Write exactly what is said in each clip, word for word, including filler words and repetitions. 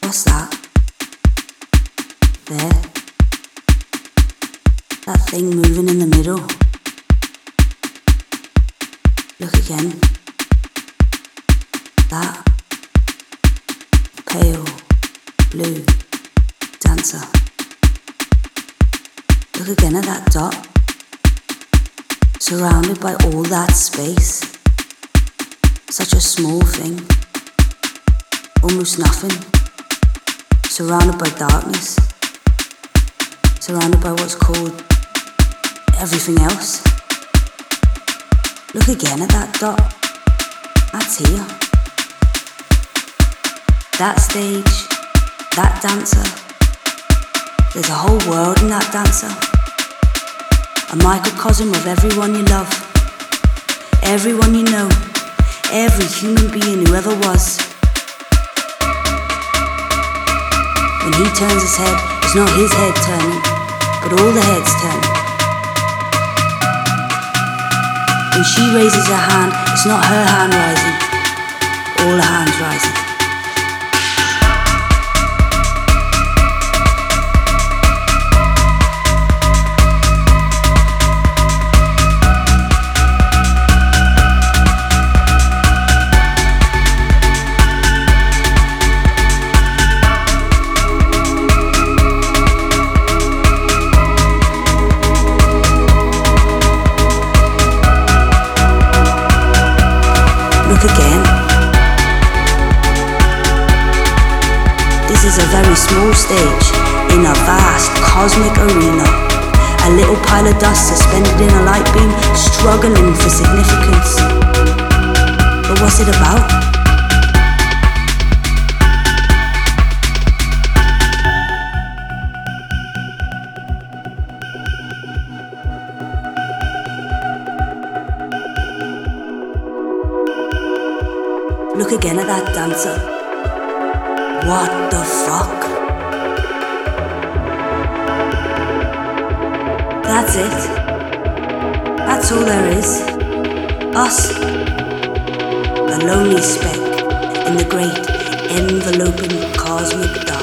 What's that? There. That thing moving in the middle. Look again. That pale blue dancer. Look again at that dot. Surrounded by all that space. Such a small thing. Almost nothing. Surrounded by darkness. Surrounded by what's called everything else. Look again at that dot. That's here. That stage, that dancer. There's a whole world in that dancer. A microcosm of everyone you love. Everyone you know. Every human being who ever was. When he turns his head, it's not his head turning, but all the heads turning. When she raises her hand, it's not her hand rising, all the hands rising. Look again. This is a very small stage in a vast cosmic arena. A little pile of dust suspended in a light beam, struggling for significance. But what's it about? Look again at that dancer. What the fuck? That's it. That's all there is. Us. A lonely speck in the great enveloping cosmic dark.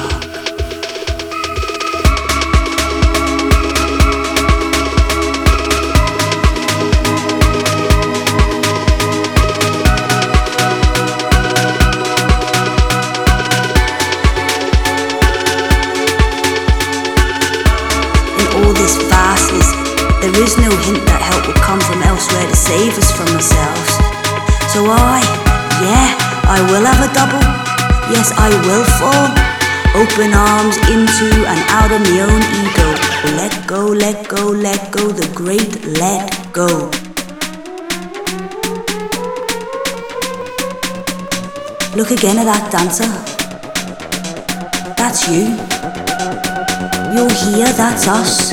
All this vastness, there is no hint that help will come from elsewhere to save us from ourselves. So I, yeah, I will have a double. Yes, I will fall. Open arms into and out of my own ego. Let go, let go, let go, the great let go. Look again at that dancer. That's you. You're here, that's us.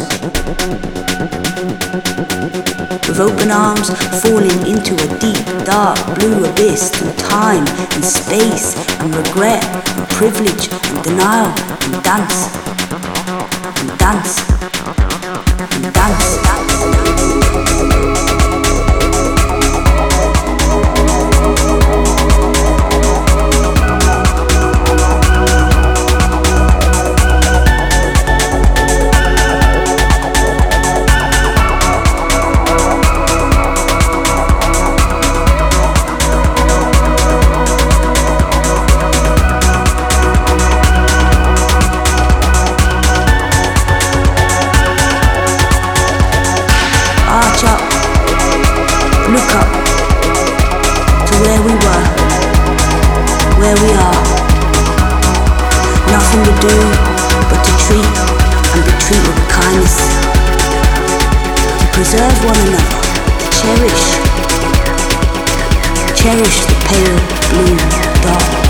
With open arms falling into a deep, dark blue abyss through time and space and regret and privilege and denial and dance and dance and dance. Arch up, look up to where we were, where we are. Nothing to do but to treat and be treated with kindness, to preserve one another, to cherish, cherish the pale blue dot.